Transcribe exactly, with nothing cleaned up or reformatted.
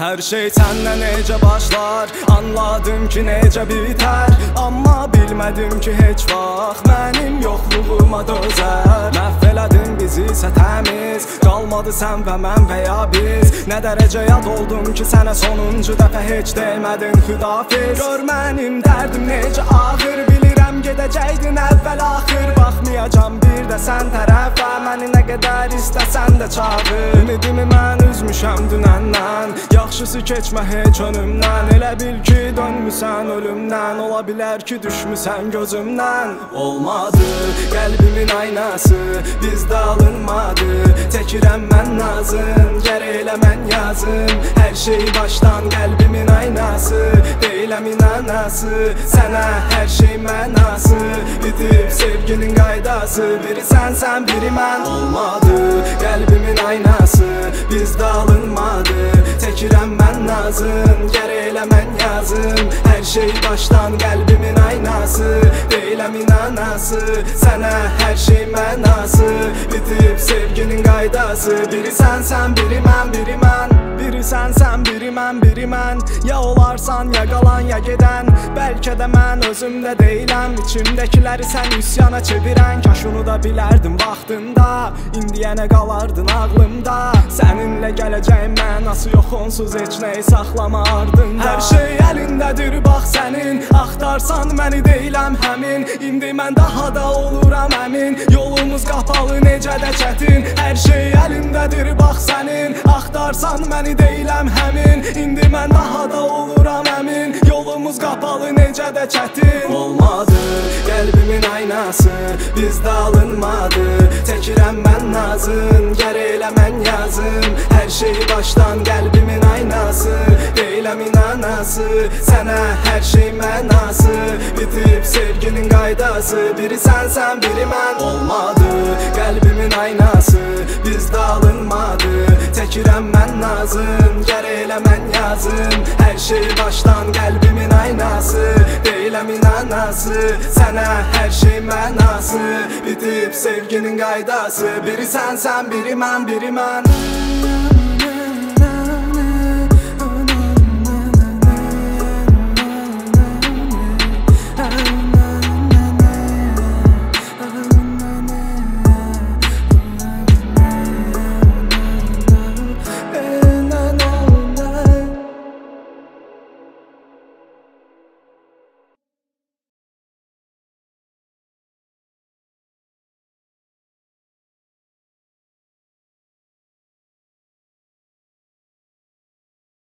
Her şey senden necə başlar, anladım ki necə biter. Amma bilmədim ki heç vaxt mənim yoxluğuma dözər. Məhv elədin bizi isə təmiz, qalmadı sən və mən və ya biz. Nə dərəcə yad oldum ki sənə sonuncu dəfə heç demədin xudafiz. Gör mənim dərdim necə ağır, bilirəm gedəcəkdin əvvəl axır. Baxmayacam bir də sən tərəfə, məni nə qədər istəsən də çağır. Ümidimi mən üzmüşəm dünəndən, yaxşısı keçmə heç önümdən. Elə bil ki dönmüsən ölümdən, ola bilər ki düşmüsən gözümdən. Olmadı qəlbimin aynası, bizdə alınmadı. Çəkirəm mən nazın, gərək elə mən yazım. Hər şey başdan qəlbimin aynası, deyiləm inanası. Sənə hər şey mənası, bitib sevginin qaydası. Biri sənsən, biri mən. Olmadı qəlbimin aynası, bizdə alınmadı. Çəkirəm mən nazın, gərək elə mən yazım. Hər şey başdan qəlbimin aynası, deyiləm inanası. Sənə hər şey mənası, bitib sevginin qaydası. Biri sənsən, biri mən, biri mən. Biri sənsən, biri mən, biri mən. Ya olarsan, ya qalan, ya gedən. Bəlkə də mən özümdə deyiləm, içimdəkiləri sən üsyana çevirən. Kaş onu da bilərdim vaxtında, indiyənə qalardın ağlımda. Səninlə gələcəyin mənası yox, onsuz heç nəyi saxlama ardında. Hər şey əlindədir, bax sənin. Axtarsan məni deyiləm həmin. İndi mən daha da oluram əmin. Yolumuz qapalı, necə də çətin. Hər şey əlindədir, bax sənin. Axtarsan məni deyiləm həmin. İndi mən daha da oluram əmin. Yolumuz qapalı, necə də çətin. Olmadı qəlbimin aynası, bizdə alınmadı. Çəkirəm mən nazın, gərək elə mən yazım. Hər şey başdan qəlbimin aynası, deyiləm inanası. Sənə hər şey mənası, bitib sevginin qaydası. Biri sənsən, biri mən. Olmadı qəlbimin aynası, bizdə alınmadı. Çəkirəm mən nazın, gərək elə mən yazım. Hər şey başdan qəlbimin aynası, deyiləm inanası. Sənə hər şey mənası, bitib sevginin qaydası. Biri sənsən, biri mən, biri mən.